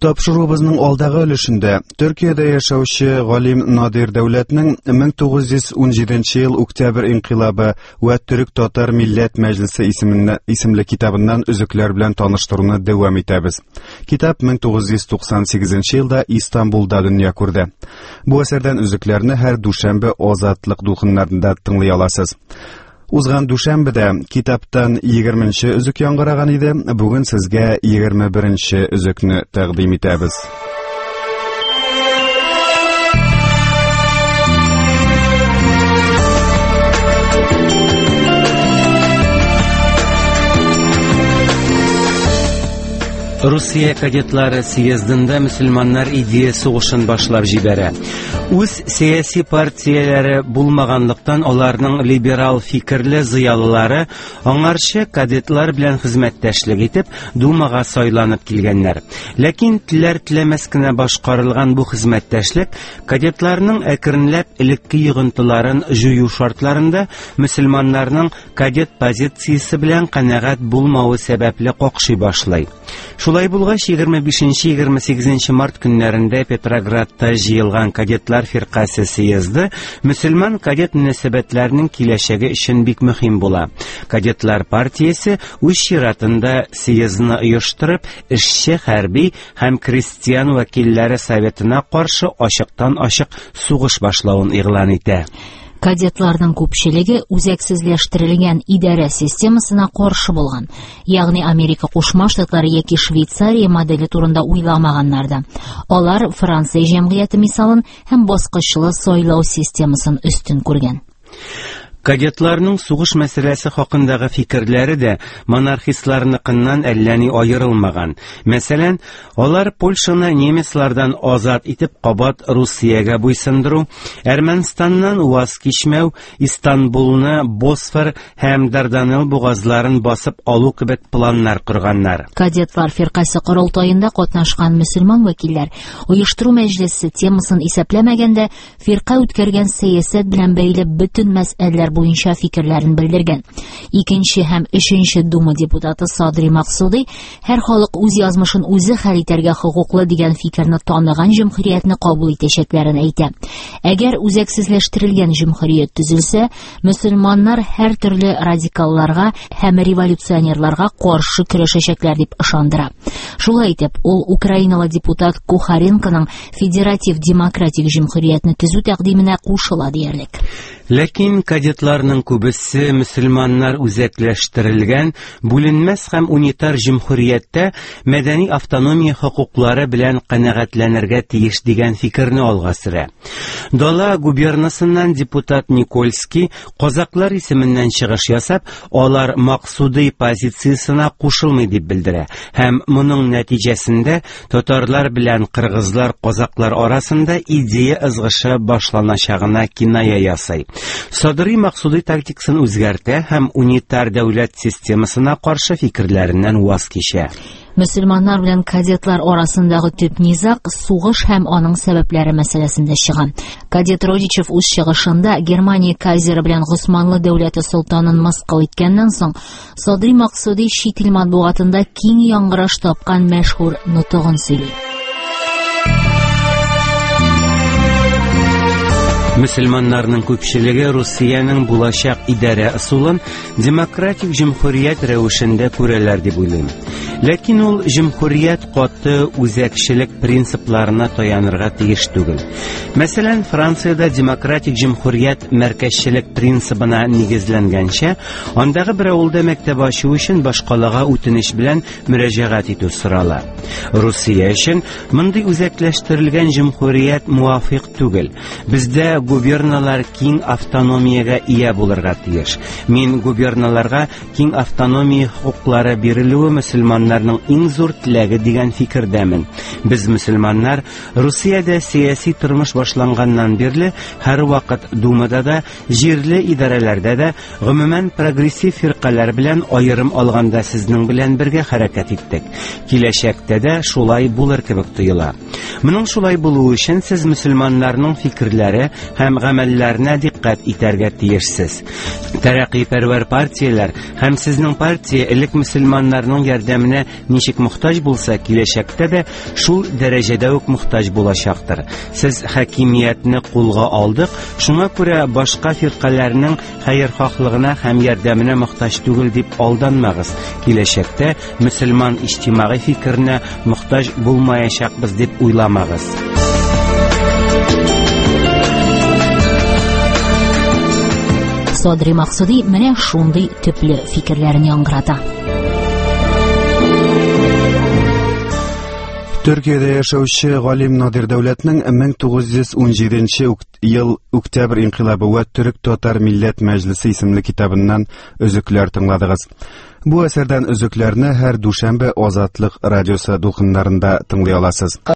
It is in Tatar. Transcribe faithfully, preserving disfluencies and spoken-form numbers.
Тапшыруыбызның алдагы өлешендә Төркиядә яшәүче галим Надир Дәүләтнең мең тугыз йөз ун җиденче ел Октябрь инкыйлабы ва Төрек-Татар милләт мәҗлесе исемле китабыннан үзекләр белән таныштыруны дәвам итәбез. Китап мең тугыз йөз туксан сигезенче елда Истанбулда дөнья күрде. Бу әсәрдән үзекләрне һәр дүшәмбе азатлык духыннарында тыңлый аласыз. Узган дүшәмбедә китаптан егерменче үзек яңгыраган иде, бүген сезгә егерме беренче үзекне тәкъдим итәбез. Русия кадетлары съездында мөселманнар идея сугышын башлап җибәрә. Үз сәяси партияләре булмаганлыктан аларның либерал фикерле зыялылары аңарчы кадетлар белән хезмәттәшлек итеп Думага сайланып килгәннәр. Ләкин теләр теләмәс кенә башкарылган бу хезмәттәшлек кадетларның әкренләп элекке йогынтыларын җую шартларында мөселманнарның кадет позициясе белән канәгать булмавы сәбәпле какшый башлый. Шулай булгач, егерме бишенче - егерме сигезенче март көннәрендә Петроградта җыелган кадетлар фиркасы съезды мөселман кадет мөнәсәбәтләренең киләчәге өчен бик мөһим була. Кадетлар партиясе үз чиратында съездны оештырып, эшче, хәрби һәм крестьян вәкилләре советына каршы ачыктан-ачык сугыш башлавын игълан итә. Кадетларның күпчелеге үзәксезләштерелгән идарә системасына каршы булган. Ягъни Америка Кушма Штатлары яки Швейцария модели турында уйламаганнар да. Алар Франция җәмгыяте мисалын һәм баскычлы сайлау системасын өстен күргән. Кадетларның сугыш мәсьәләсе хакындагы фикерләре дә монархистларныкыннан әллә ни аерылмаган. Мәсәлән, алар Польшаны немецлардан азат итеп кабат Русиягә буйсындыру, Әрмәнстаннан ваз кичмәү, Истанбулны, Босфор һәм Дарданелл бугазларын басып алу кебек планнар корганнар. Кадетлар фиркасы корылтаенда катнашкан мөселман вәкилләр оештыру мәҗлесе темасын исәпләмәгәндә, фирка үткәргән сәясәт белән бәйле бөтен мәсьәләләр буенча фикерләрен белдергән. Икенче һәм өченче дума депутаты Садри Максуди һәр халык үз язмышын үзе хәл итәргә хокуклы дигән фикерне таныган җөмһүриятне кабул итәчәкләрен әйтә. Әгәр үзәксезләштерелгән җөмһүрият төзелсә, мөселманнар һәр төрле радикалларга һәм революционерларга каршы көрәшәчәкләр дип ышандыра. Шулай итеп, ул Украиналы депутат Кухаренконың федератив демократик җөмһүриятне төзү тәкъдименә кушыла диярлек. Ләкин кадетларның күбесе мөселманнар үзәкләштерелгән, бүленмәс һәм унитар җөмһүриятта мәдәни автономия хокуклары белән канәгатьләнергә тиеш дигән фикерне алга сөрә. Дала губернасыннан депутат Никольский казаклар исеменнән чыгыш ясап, алар Максуди позициясына кушылмый дип белдерә һәм моның нәтиҗәсендә татарлар белән кыргызлар, казаклар арасында идея ызгышы башланачагына киная ясый. Садри Максуди тактикасын үзгәртә һәм унитар дәүләт системасына каршы фикерләреннән ваз кичә. Мөселманнар белән кадетлар арасындагы төп низак сугыш һәм аның сәбәпләре мәсьәләсендә чыга. Кадет Родичев үз чыгышында Германия кайзеры белән Госманлы дәүләте солтанын мыскыл иткәннән соң, Садри Максуди чит ил матбугатында киң яңгыраш тапкан мәшһүр нутыгын сөйли. Мөселманнарның күпчелеге Русияның булачак идарә ысулын демократик җөмһүрият рәвешендә күрәләр дип уйлыйм. Ләкин ул җөмһүрият каты үзәкчелек принципларына таянырга тиеш түгел. Мәсәлән, Франциядә демократик җөмһүрият мәркәзчелек принцибына нигезләнгәнчә, андагы бер авылда мәктәп ачу өчен башкалага үтенеч белән мөрәҗәгать итү сорала. Русия өчен мондый үзәкләштерелгән җөмһүрият муафик түгел. Бездә губерналар киң автономиягә ия булырга тиеш. Мин губерналарга киң автономия хукуклары бирелүе мөселманнарның иң зур теләге дигән фикердәмен. Без мөселманнар Русиядә сияси тормыш башланганнан бирле һәр вакыт Думада да, җирле идарәләрдә дә гомумән прогрессив фиркалар белән аерым алганда сезнең белән бергә хәрәкәт иттек. Киләчәктә дә шулай булыр кебек тоела. Моның шулай булуы өчен сез мөселманнарның фикерләре, һәм гамәлләренә диккать итәргә тиешсез. Тәрәккыйпәрвәр партияләр һәм сезнең партия элек мөселманнарның ярдәменә ничек мохтаҗ булса, киләчәктә дә шул дәрәҗәдә үк мохтаҗ булачактыр. Сез хакимиятне кулга алдык, шуңа күрә башка фиркаларның хәйрхаһлыгына һәм ярдәменә мохтаҗ түгел дип алданмагыз. Киләчәктә мөселман иҗтимагый фикеренә мохтаҗ булмаячакбыз дип уйламагыз. Садри Максуди менә шундый төпле фикерләрен яңгырата. Төркиядә яшәүче галим Надир Дәүләтнең мең тугыз йөз ун җиденче ел Октябрь инкыйлабы ва Төрек-Татар милләт мәҗлесе исемле китабыннан өзекләр тыңладыгыз. Бу әсәрдән өзекләрне һәр дүшәмбе Азатлык радиосы дулкыннарында тыңлый аласыз.